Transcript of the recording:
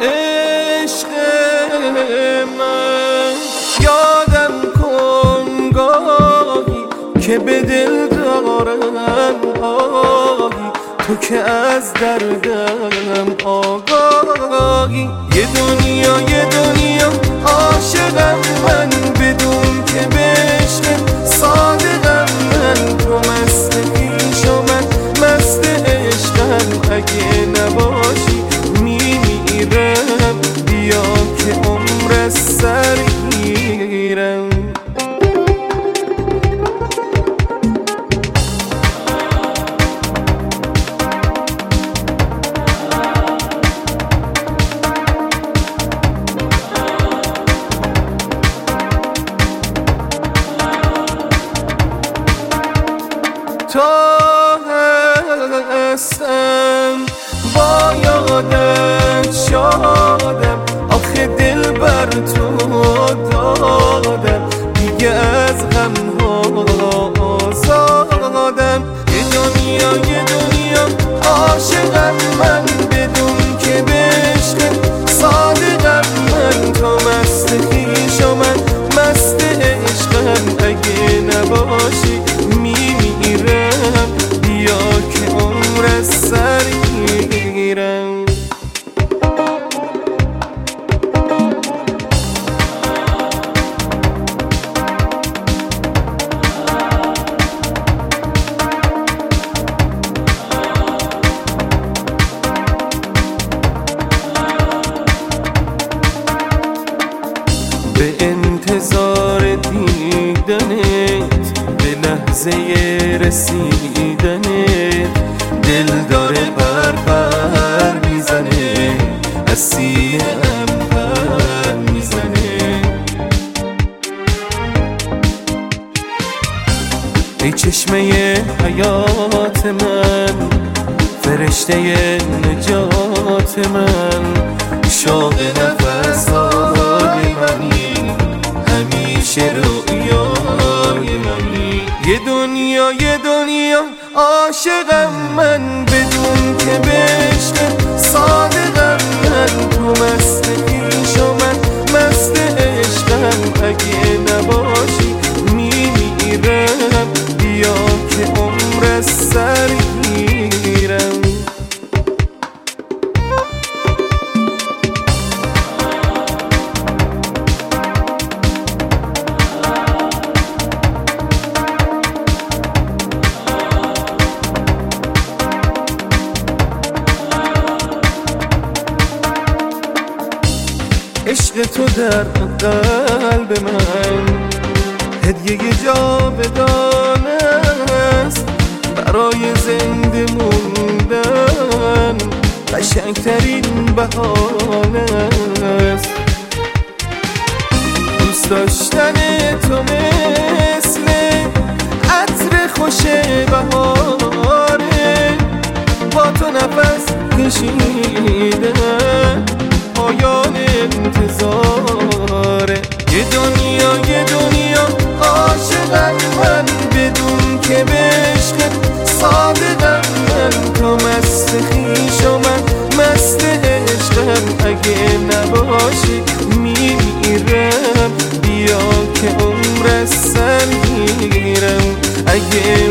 عشق من یادم کن گاهی که به دل دارم آهی، تو که از دردم آگاهی. یه دنیا عاشقم من، بدون که به عشق صادقم من. تو مست خویش و من مست عشقم، اگه نباشی میمیرم، بیا که عمر از سر گیرم. تا هستم با یادت شادم، آخه دل بر تو دادم، دیگه از غمها آزادم. یه دنیا عاشقم من، بدون که به عشق صادقم من. تو مست خویش و من مست عشقم، اگه نباشی میمیرم، بیا که عمر از سر گیرم. به انتظار دیدنت، به لحظه رسیدنت، دل داره پر میزنه، از سینه‌ام پر میزنه. ای چشمه حیات من، فرشته نجات من، شوق نفس‌های منی، همیشه رویای منی. یه دنیا عاشقم من، بدون که به عشق صادقم من. تو مست خویش و من مست عشقم، اگه نباشی میمیرم، بیا که عمر از سر گیرم. عشق تو در قلب من، هدیه جاودانه است، برای زنده موندن قشنگترین بهانه است. دوست داشتن تو مثل عطر خوش بهاره، با تو نفس کشیدن پایان انتظاره. یه دنیا عاشقم من، بدون که به عشق صادقم من. تو مست خویش و من مست عشقم، اگه نباشی میمیرم، بیا که عمر از سر گیرم. اگه